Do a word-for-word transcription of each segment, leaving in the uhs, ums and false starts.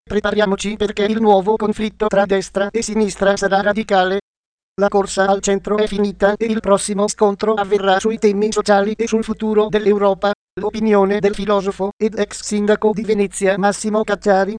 Prepariamoci perché il nuovo conflitto tra destra e sinistra sarà radicale. La corsa al centro è finita e il prossimo scontro avverrà sui temi sociali e sul futuro dell'Europa. L'opinione del filosofo ed ex sindaco di Venezia Massimo Cacciari.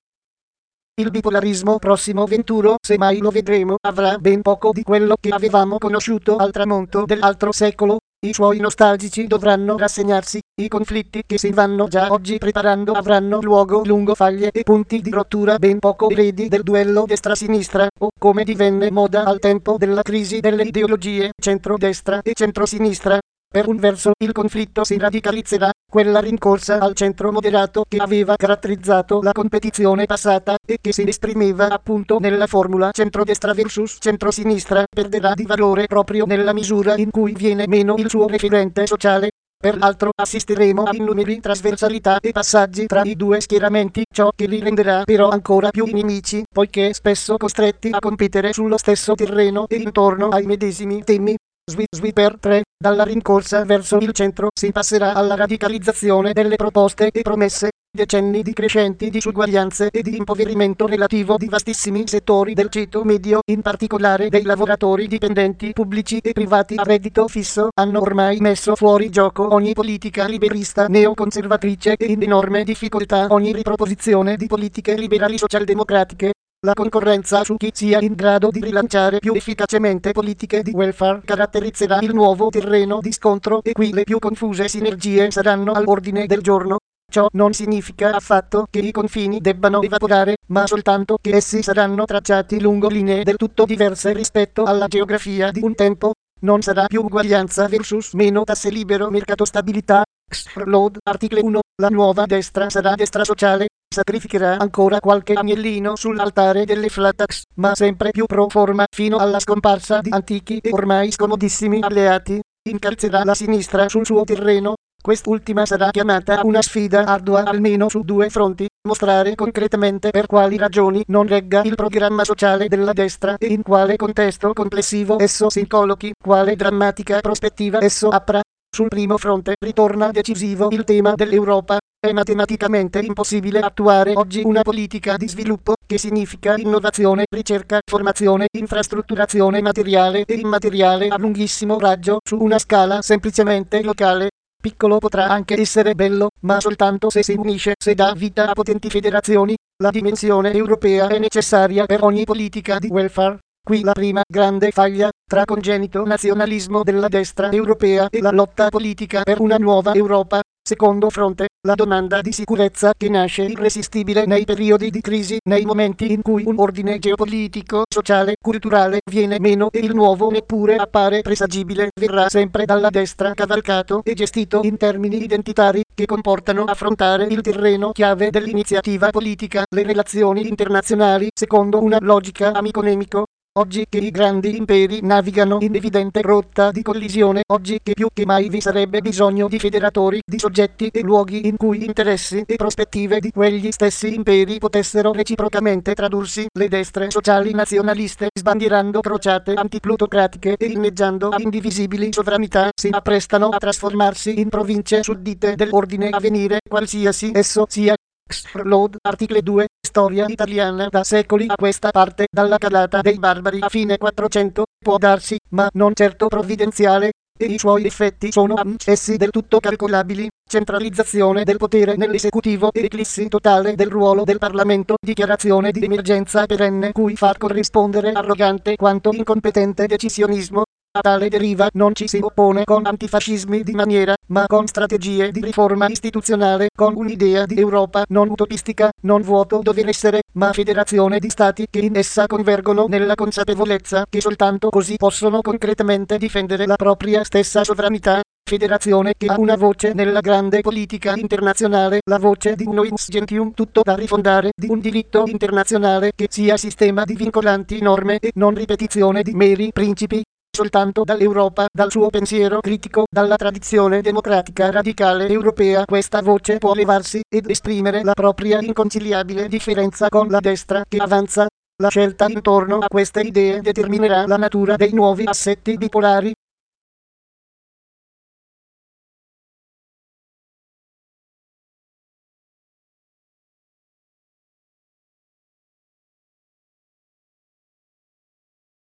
Il bipolarismo prossimo venturo, se mai lo vedremo, avrà ben poco di quello che avevamo conosciuto al tramonto dell'altro secolo. I suoi nostalgici dovranno rassegnarsi. I conflitti che si vanno già oggi preparando avranno luogo lungo faglie e punti di rottura ben poco eredi del duello destra-sinistra, o come divenne moda al tempo della crisi delle ideologie centro-destra e centro-sinistra. Per un verso il conflitto si radicalizzerà, quella rincorsa al centro moderato che aveva caratterizzato la competizione passata e che si esprimeva appunto nella formula centrodestra versus centrosinistra, perderà di valore proprio nella misura in cui viene meno il suo referente sociale. Per l'altro assisteremo a innumeri trasversalità e passaggi tra i due schieramenti, ciò che li renderà però ancora più inimici, poiché spesso costretti a competere sullo stesso terreno e intorno ai medesimi temi. Sweeper tre. Dalla rincorsa verso il centro si passerà alla radicalizzazione delle proposte e promesse. Decenni di crescenti disuguaglianze e di impoverimento relativo di vastissimi settori del ceto medio, in particolare dei lavoratori dipendenti pubblici e privati a reddito fisso, hanno ormai messo fuori gioco ogni politica liberista neoconservatrice e in enorme difficoltà ogni riproposizione di politiche liberali socialdemocratiche. La concorrenza su chi sia in grado di rilanciare più efficacemente politiche di welfare caratterizzerà il nuovo terreno di scontro e qui le più confuse sinergie saranno all'ordine del giorno. Ciò non significa affatto che i confini debbano evaporare, ma soltanto che essi saranno tracciati lungo linee del tutto diverse rispetto alla geografia di un tempo. Non sarà più uguaglianza versus meno tasse libero mercato stabilità. Explode. Articolo uno. La nuova destra sarà destra sociale. Sacrificherà ancora qualche agnellino sull'altare delle flat tax, ma sempre più pro forma fino alla scomparsa di antichi e ormai scomodissimi alleati. Incalzerà la sinistra sul suo terreno. Quest'ultima sarà chiamata una sfida ardua almeno su due fronti: mostrare concretamente per quali ragioni non regga il programma sociale della destra e in quale contesto complessivo esso si collochi, quale drammatica prospettiva esso apra. Sul primo fronte ritorna decisivo il tema dell'Europa. È matematicamente impossibile attuare oggi una politica di sviluppo, che significa innovazione, ricerca, formazione, infrastrutturazione materiale e immateriale a lunghissimo raggio, su una scala semplicemente locale. Piccolo potrà anche essere bello, ma soltanto se si unisce, se dà vita a potenti federazioni. La dimensione europea è necessaria per ogni politica di welfare. Qui la prima grande faglia, tra congenito nazionalismo della destra europea e la lotta politica per una nuova Europa. Secondo fronte, la domanda di sicurezza che nasce irresistibile nei periodi di crisi, nei momenti in cui un ordine geopolitico, sociale, culturale viene meno e il nuovo neppure appare presagibile, verrà sempre dalla destra cavalcato e gestito in termini identitari che comportano affrontare il terreno chiave dell'iniziativa politica, le relazioni internazionali, secondo una logica amico-nemico. Oggi che i grandi imperi navigano in evidente rotta di collisione, oggi che più che mai vi sarebbe bisogno di federatori, di soggetti e luoghi in cui interessi e prospettive di quegli stessi imperi potessero reciprocamente tradursi, le destre sociali nazionaliste, sbandierando crociate antiplutocratiche e inneggiando a indivisibili sovranità, si apprestano a trasformarsi in province suddite dell'ordine a venire, qualsiasi esso sia. Explode. Articolo due. Storia italiana da secoli a questa parte, dalla calata dei barbari a fine quattrocento, può darsi, ma non certo provvidenziale, e i suoi effetti sono anch'essi del tutto calcolabili: centralizzazione del potere nell'esecutivo e eclissi totale del ruolo del Parlamento, dichiarazione di emergenza perenne cui far corrispondere arrogante quanto incompetente decisionismo. A tale deriva non ci si oppone con antifascismi di maniera, ma con strategie di riforma istituzionale, con un'idea di Europa non utopistica, non vuoto dover essere, ma federazione di stati che in essa convergono nella consapevolezza che soltanto così possono concretamente difendere la propria stessa sovranità. Federazione che ha una voce nella grande politica internazionale, la voce di uno ins gentium tutto da rifondare, di un diritto internazionale che sia sistema di vincolanti norme e non ripetizione di meri principi. Soltanto dall'Europa, dal suo pensiero critico, dalla tradizione democratica radicale europea questa voce può levarsi ed esprimere la propria inconciliabile differenza con la destra che avanza. La scelta intorno a queste idee determinerà la natura dei nuovi assetti bipolari.